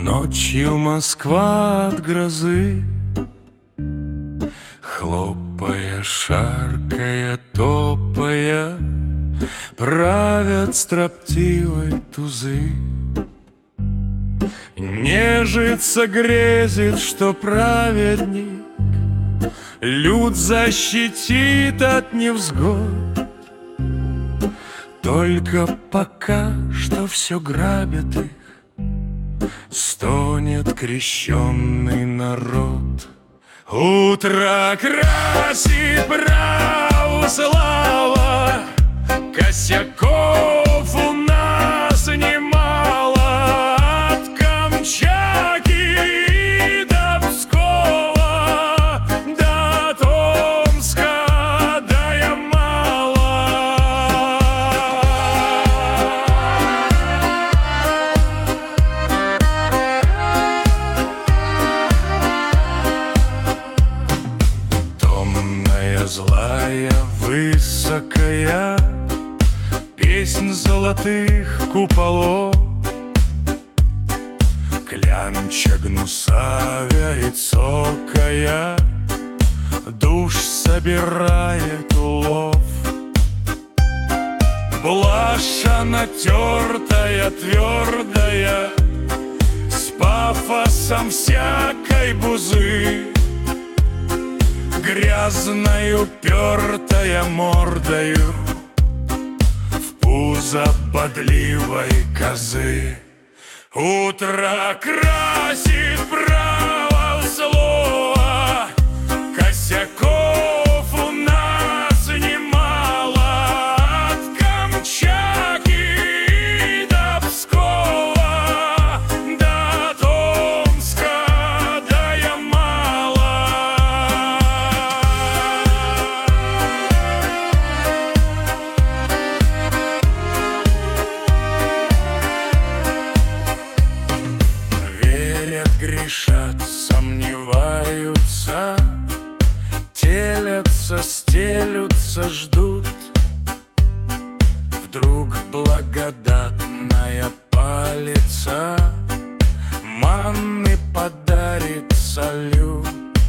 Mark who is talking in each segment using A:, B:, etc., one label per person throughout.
A: Ночью Москва от грозы, хлопая, шаркая, топая, правят строптивой тузы. Нежится, грезит, что праведник люд защитит от невзгод. Только пока что все грабят их, стонет крещенный народ. Утро красит православа, косяков у нас немало. От Камчатки до Пскова, до Томска, до Ямала. Томная, злая, высокая песнь золотых куполов, клянча, гнусавя и цокая, душ собирает улов. Блаша натертая, твердая, с пафосом всякой бузы, грязной упертая мордою в пузо бодливой козы. Утро красит правослова, косяков у нас немало. От Камчатки до Пскова, до Томска, до Ямала. Верят, грешат, сомневаются, телятся, стелются, ждут. Вдруг благодатная палица манны подарит салют.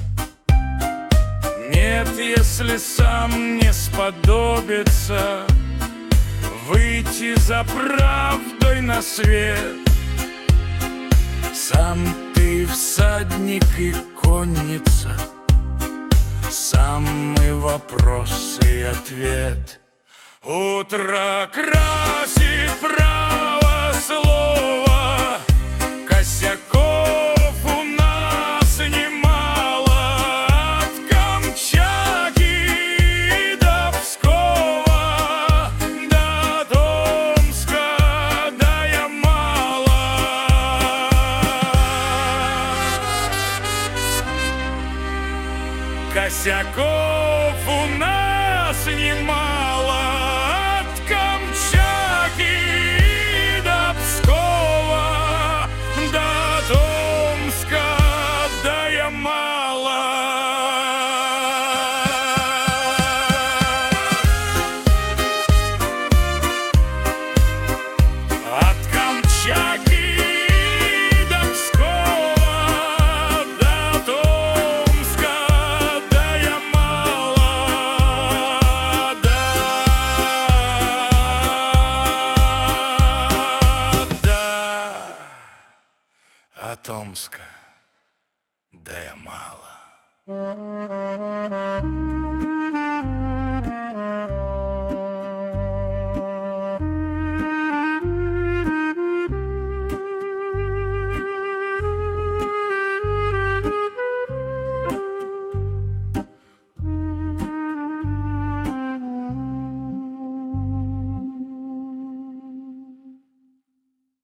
A: Нет, если сам не сподобится выйти за правдой на свет, сам ты всадник и конница, самый вопрос и ответ. Утро красит правослова, косяков у нас немало. От Камчатки до Пскова, до Томска, до Ямала. Косяков у нас немало. От Камчатки до Пскова, до Томска, до Ямала. От Камчатки до Пскова, до Томска, до Ямала. Да, от Томска до Ямала.